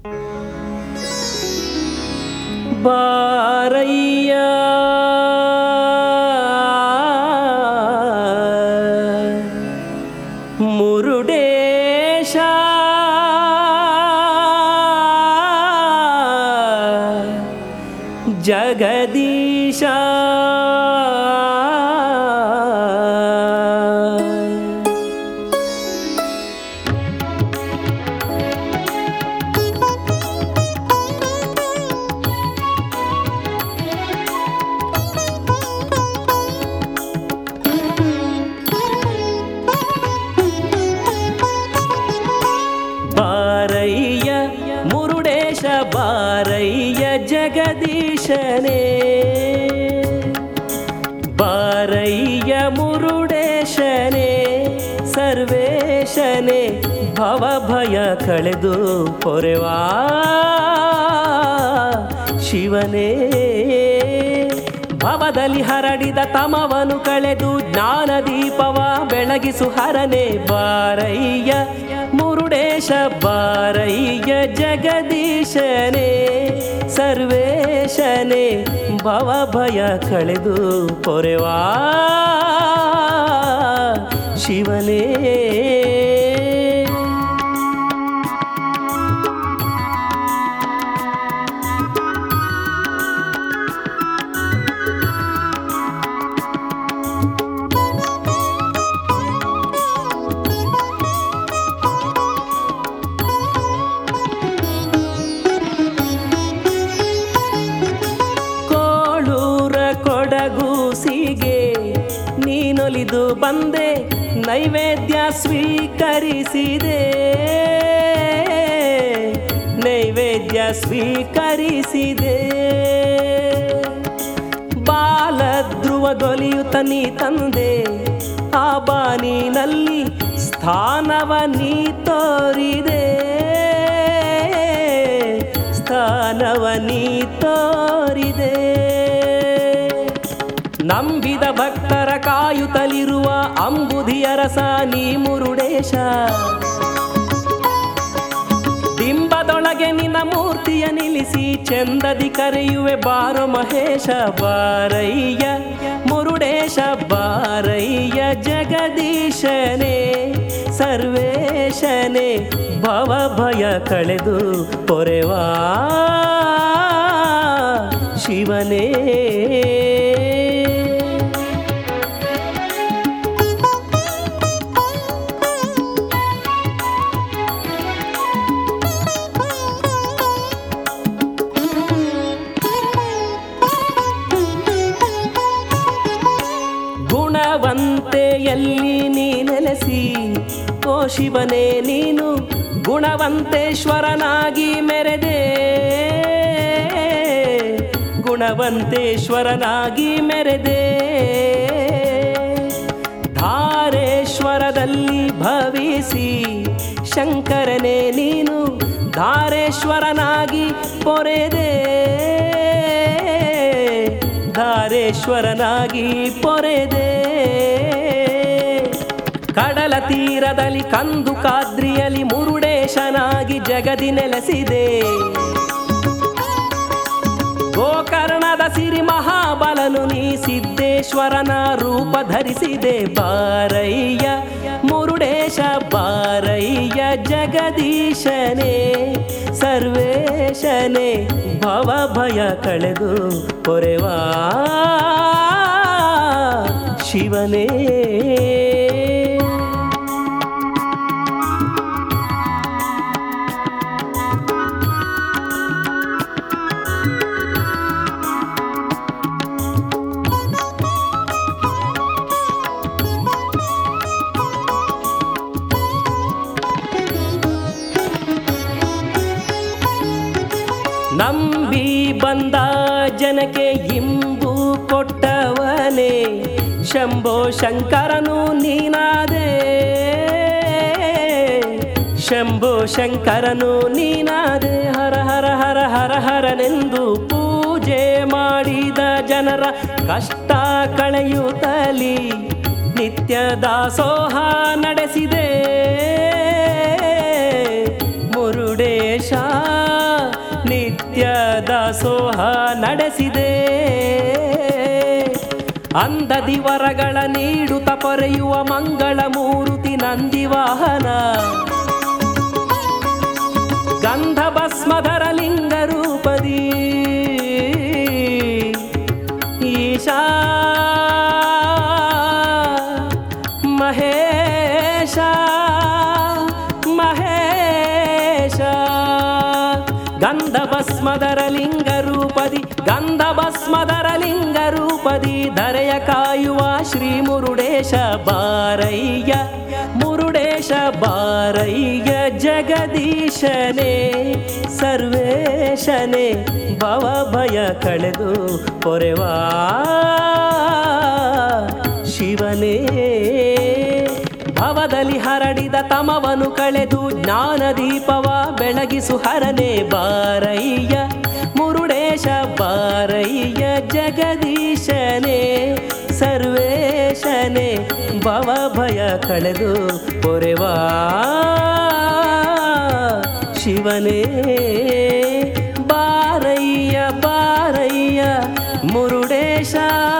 ಬಾರಯ್ಯ ಮುರುಡೇಶ ಜಗದೀಶ ಬಾರಯ್ಯ ಮುರುಡೇಶ ಬಾರಯ್ಯ ಜಗದೀಶನೇ ಬಾರಯ್ಯ ಮುರುಡೇಶನೇ ಸರ್ವೇಶನೇ ಭವಭಯ ಕಳೆದು ಪೊರೆವಾ ಶಿವನೇ ಭವದಲ್ಲಿ ಹರಡಿದ ತಮವನ್ನು ಕಳೆದು ಜ್ಞಾನ ದೀಪವ ಬೆಳಗಿಸು ಹರನೇ ಬಾರಯ್ಯ ಮುರುಡೇಶ ಬಾರಯ್ಯ ಜಗದೀಶನೇ ಸರ್ವೇಶನೇ ಭವಭಯ ಕಳೆದು ಪೊರೆವಾ ಶಿವನೇ ಕೊಡಗೂಸಿಗೆ ನೀನೊಲಿದು ಬಂದೆ ನೈವೇದ್ಯ ಸ್ವೀಕರಿಸಿದೆ ನೈವೇದ್ಯ ಸ್ವೀಕರಿಸಿದೆ ಬಾಲಧ್ರುವಗೊಲಿಯುತ್ತ ನೀ ತಂದೆ ಆ ಬಾನಿನಲ್ಲಿ ಸ್ಥಾನವ ನೀ ತೋರಿದೆ ಸ್ಥಾನವ ನೀ ತೋರಿದೆ ನಂಬಿದ ಭಕ್ತರ ಕಾಯುತ್ತಲಿರುವ ಅಂಬುಧಿಯ ರಸ ನೀ ಮುರುಡೇಶ ಬಿಂಬದೊಳಗೆ ನಿನ್ನ ಮೂರ್ತಿಯ ನಿಲ್ಲಿಸಿ ಚಂದದಿ ಕರೆಯುವೆ ಬಾರೋ ಮಹೇಶ ಬಾರಯ್ಯ ಮುರುಡೇಶ ಬಾರಯ್ಯ ಜಗದೀಶನೇ ಸರ್ವೇಶನೇ ಭವಭಯ ಕಳೆದು ಪೊರೆವಾ ಶಿವನೇ ಗುಣವಂತೆಯಲ್ಲಿ ನೀ ನೆಲೆಸಿ ಓ ಶಿವನೇ ನೀನು ಗುಣವಂತೇಶ್ವರನಾಗಿ ಮೆರೆದೆ ಗುಣವಂತೇಶ್ವರನಾಗಿ ಮೆರೆದೆ ಧಾರೇಶ್ವರದಲ್ಲಿ ಭವಿಸಿ ಶಂಕರನೇ ನೀನು ಧಾರೇಶ್ವರನಾಗಿ ಪೊರೆದೆ ಧಾರೇಶ್ವರನಾಗಿ ಪೊರೆದೆ ಕಡಲ ತೀರದಲ್ಲಿ ಕಂದು ಕಾದ್ರಿಯಲ್ಲಿ ಮುರುಡೇಶನಾಗಿ ಜಗದಿ ನೆಲೆಸಿದೆ ಗೋಕರ್ಣದ ಸಿರಿ ಮಹಾಬಲನು ನೀ ಸಿದ್ದೇಶ್ವರನ ರೂಪ ಧರಿಸಿದೆ ಬಾರಯ್ಯ ಮುರುಡೇಶ ಬಾರಯ್ಯ ಜಗದೀಶನೇ ಸರ್ವೇಶನೇ ಭವಭಯ ಕಳೆದು ಪೊರೆವಾ ಶಿವನೇ ನಂಬಿ ಬಂದ ಜನಕ್ಕೆ ಇಂಬು ಕೊಟ್ಟವನೇ ಶಂಭೋ ಶಂಕರನು ನೀನಾದೆ ಶಂಭೋ ಶಂಕರನು ನೀನಾದೆ ಹರ ಹರ ಹರ ಹರ ಹರನೆಂದು ಪೂಜೆ ಮಾಡಿದ ಜನರ ಕಷ್ಟ ಕಳೆಯುತ್ತಲಿ ನಿತ್ಯ ದಾಸೋಹ ನಡೆಸಿದೆ ಮುರುಡೇಶ ದಾಸೋಹ ನಡೆಸಿದೆ. ಅಂದದಿ ವರಗಳ ನೀಡುತ್ತ ಪೊರೆಯುವ ಮಂಗಳ ಮೂರುತಿ ನಂದಿವಾಹನ. ಗಂಧ ಭಸ್ಮಧರ ಲಿಂಗ ರೂಪದಿ ಈಶಾ ಮಹೇಶ ಮಹೇಶ. ಗಂಧ ಭಸ್ಮಧರ ಲಿಂಗ ರೂಪದಿ ಗಂಧ ಭಸ್ಮಧರ ಲಿಂಗ ರೂಪದಿ ಧರೆಯ ಕಾಯುವ ಶ್ರೀ ಮುರುಡೇಶ ಬಾರಯ್ಯ ಮುರುಡೇಶ ಬಾರಯ್ಯ. ಜಗದೀಶನೇ ಸರ್ವೇಶನೇ ಭವ ಭಯ ಕಳೆದು ಪೊರೆವಾ ಶಿವನೇ. ಭವದಲ್ಲಿ ಹರಡಿದ ತಮವನು ಕಳೆದು ಜ್ಞಾನ ದೀಪವ ಬೆಳಗಿಸು ಹರನೇ ಬಾರಯ್ಯ ಮುರುಡೇಶ ಬಾರಯ್ಯ. ಜಗದೀಶನೇ ಸರ್ವೇಶನೇ ಭವ ಭಯ ಕಳೆದು ಪೊರೆವಾ ಶಿವನೇ. ಬಾರಯ್ಯ ಬಾರಯ್ಯ ಮುರುಡೇಶ.